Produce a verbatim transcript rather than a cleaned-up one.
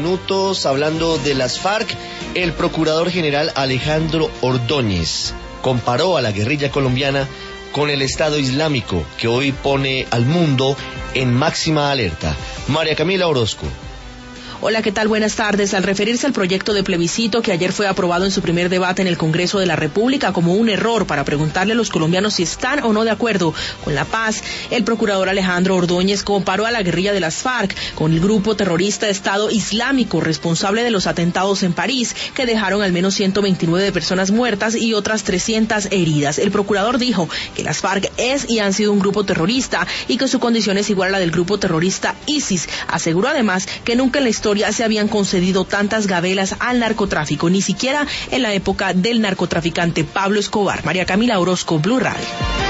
minutos hablando de las FARC. El procurador general Alejandro Ordóñez comparó a la guerrilla colombiana con el Estado Islámico, que hoy pone al mundo en máxima alerta. María Camila Orozco. Hola, ¿qué tal? Buenas tardes. Al referirse al proyecto de plebiscito que ayer fue aprobado en su primer debate en el Congreso de la República como un error para preguntarle a los colombianos si están o no de acuerdo con la paz, el procurador Alejandro Ordóñez comparó a la guerrilla de las FARC con el grupo terrorista Estado Islámico responsable de los atentados en París, que dejaron al menos ciento veintinueve personas muertas y otras trescientas heridas. El procurador dijo que las FARC es y han sido un grupo terrorista y que su condición es igual a la del grupo terrorista ISIS. Aseguró además que nunca en la historia se habían concedido tantas gabelas al narcotráfico, ni siquiera en la época del narcotraficante Pablo Escobar. María Camila Orozco, Blue Radio.